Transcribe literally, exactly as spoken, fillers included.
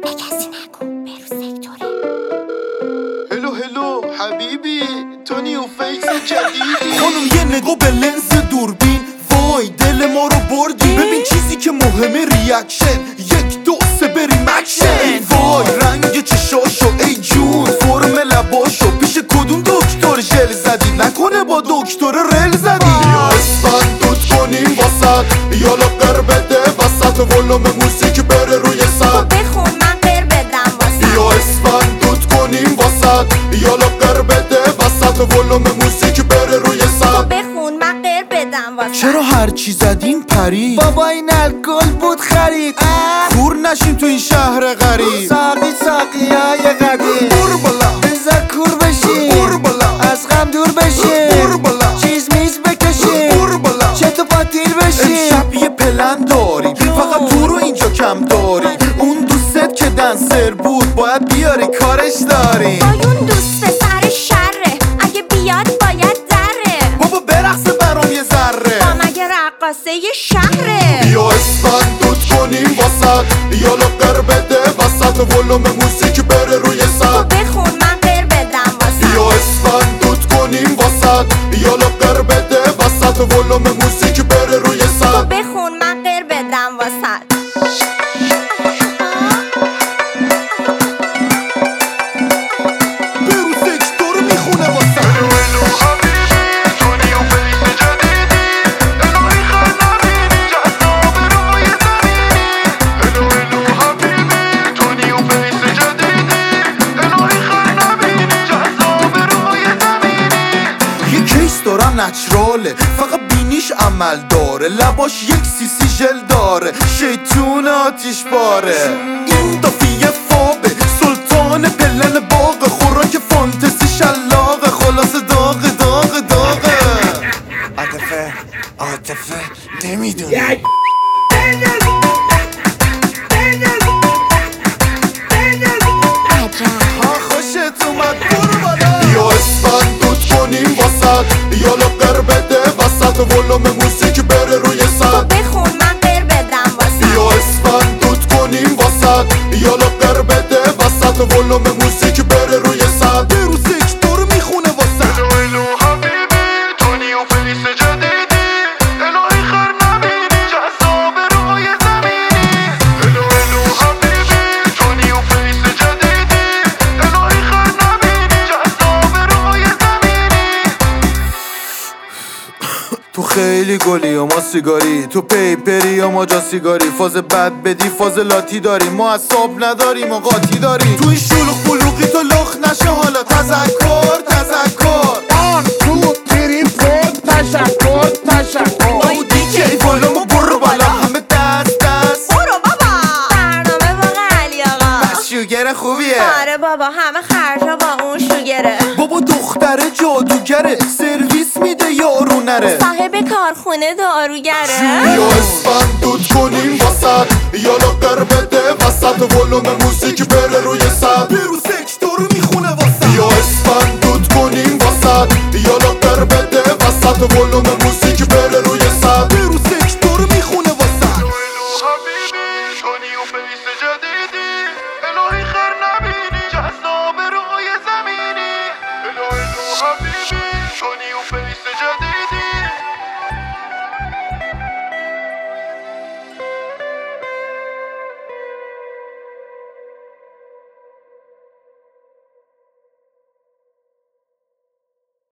به کسی نگو برو سکتوره. هلو هلو حبیبی تو نیو فیس جدیدی. خانم یه نگاه به لنز دوربین، وای دل ما رو بردی. ببین چیزی که مهمه ریاکشن، یک دو سه بریم اکشن. وای رنگ چشاشو ای جون، فرم لباشو پیش کدوم دکتر ژل زدی؟ نکنه با دکتر رل زدی؟ یا اسفند دوت کنیم واسد، یا لاغر بده وسط ولوم موسیقی بره روی تو سد. بخون من غیر بدم واسه. یا اسفند دوت کنیم واسد، یا لاغر بده وسط ولوم موسیقی بره روی تو سد. بخون من غیر بدم واسه. چرا هر چی زدیم پرید؟ بابا این الکل بود خرید. کور نشیم تو این شهر غریب. ساقی ساقی های قدیم، بور بالا بذار کور بشیم، بور بالا از غم دور بشیم، بور بالا چیز میز بکشیم، بور بالا. چت و پاتیر بشیم. امشب یه پلن داریم، فقط تو رو اینجا کم داریم. اون دوست که دنسر بود باید بیاری کارش داریم. وای اون دوست پسر شره، اگه بیاد باید دره. بابا برقصه برام یه ذره. با مگه رقاصه یه شهره. یا اسفند دوت کنیم واسد، یا لاغر بده وسط ولوم موسیقی بره روی تو سد. بخون من غیر بدم واسه. یا اسفند دوت کنیم واسد، یا لاغر بده وسط ولوم موسیقی بره روی تو سد. بخون من غیر بدم واسه. برو سکتور رو میخونه واسه. یه کیس دارم نچراله، فقط بینیش عمل داره. لباش یک سیسی ژل داره، شیطون آتیش باره. این دافیه فابه، سلطان پلن باغ. خوراک فانتزی شلاقه، خلاص داغ داغ داغه. عاطفه عاطفه نمیدونی. ها خوشت اومد برو بالا. یا اسفند دوت کنیم واسد، یا لاغر بده وسط ولوم موسیقی بره روی تو سد. بخون من غیر بدم واسه. یا اسفند دوت کنیم واسد، یا لاغر بده وسط ولوم موسیقی بره روی سد. برو سکتور رو میخونه واسه. تو خیلی گلی یا ما سیگاری، تو پیپری یا ما جا سیگاری. فاز بد بدی فاز لاتی داری، ما اصاب نداریم و قاطی داریم. تو این شلوغ بلوغی تو لخ نشه حالا. تذکر تذکر آن تو تیری پود تشکر تشکر. او دیجی بالا ما برو بالا. همه دست دست برو بابا. برنامه واقع علی آقا. بس شوگر خوبیه. آره بابا همه خرجا با اون شوگره. بابا دختره جادوگره، سرویس میده یارو نره. صاحب کارخونه داروگره. یا اسفند دوت کنیم واسد، یا لاغر بده وسط ولوم موسیقی بره روی سد. برو سکتور رو میخونه واسه. یا اسفند دوت کنیم واسد، یا لاغر بده وسط ولوم